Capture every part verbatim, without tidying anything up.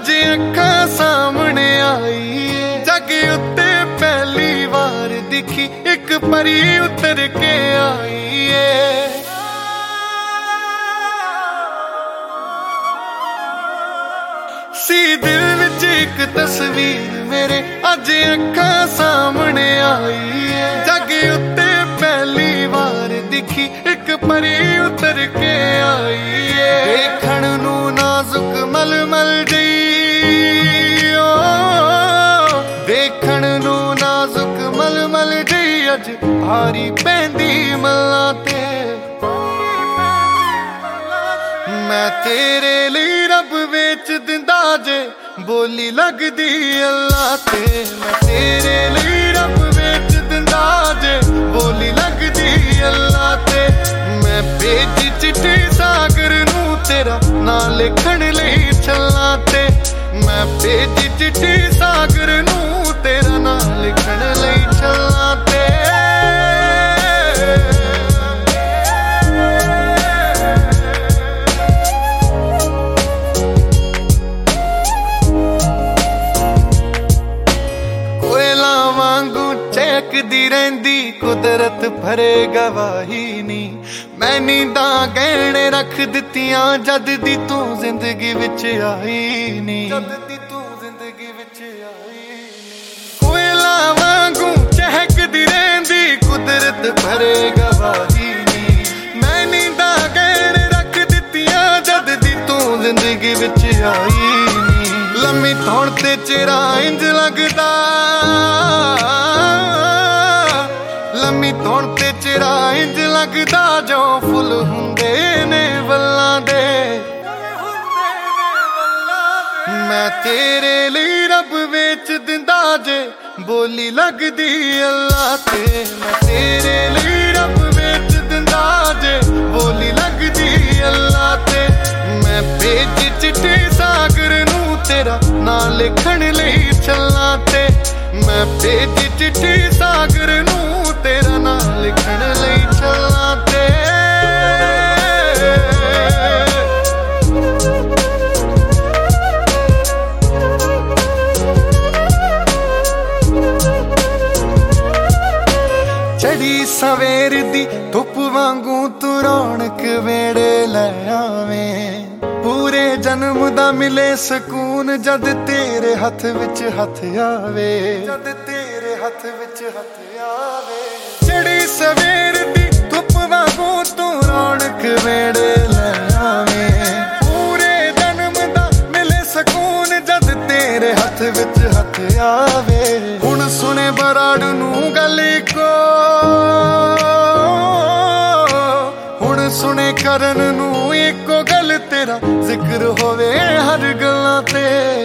अज अखां सामने आई जग उत्ते पहली बार दिखी एक परी उतर के आई है। सी दिल विच एक तस्वीर मेरे अज अखां सामने आई है जग उत्ते पहली बार दिखी एक परी उतर के आई है। देखण नूं नाजुक मलमल जी ओ देखण नूं नाजुक मलमल जी अज भारी पैंदी मल्लां ते। मैं तेरे लिए रब वेच दिंदा जे बोली लगदी अल्लाह ते। मैं तेरे लिए रब वेच दिंदा जे बोली लगदी अल्लाह ते। मैं भेजी चिट्ठी सागर नूं तेरा ना लिखण लई छल्लां ते। मैं भेजी चिट्ठी सागर नूं तेरा ना लिखण लई छल्लां ते। दी रहिंदी कुदरत भरे गवाही नी मैं नींदा गहने रख दित्तियां जद दी तू जिंदगी विच आई नी। जद दी तू जिंदगी विच आई नी। कोयला वांगू चहकदी रहिंदी कुदरत भरे गवाही नी मैं नींदा गहने रख दित्तियां जद दी तू जिंदगी विच आई नी। लम्मी थोड़ ते चेहरा इंज लगदा लम्मी थोड़ ते चेहरा इंज लगदा जो फुल हुंदे ने वल्लां दे। मैं तेरे लिए रब वेच दिंदा जे बोली लगदी अल्लाह ते। मैं तेरे लिए रब वेच दिंदा जे बोली लगदी अल्लाह ते। मैं भेजी चिट्ठी सागर नूं तेरा ना लिखण लई छल्लां ते। मैं भेजी चिट्ठी सागर नूं तेरा ना लिखण लई छल्लां ते। चढ़ी सवेर दी धुप वांगू तू रौनक वेड़े लै आवें। पूरे जन्म दा मिले सकून जद तेरे हथ विच हथ आवे। जद तेरे हथ विच हथ आवे। चढ़ी सवेर दी धुप वांगू तू रौनक वेड़े लै आवें। पूरे जन्म दा मिले सकून जद तेरे हथ विच हथ आवे। हुण सुने बराड़ नूं गल इको हुण सुने करन नूं इको गल तेरा जिक्र होवे हर गल्लां ते।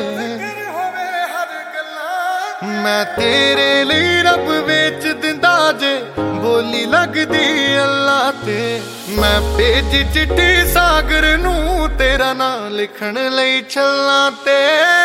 मैं तेरे लिए रब वेच दिंदा जे बोली लगदी अल्लाह ते। मैं भेजी चिट्ठी सागर नूं तेरा ना लिखण लई छल्लां ते।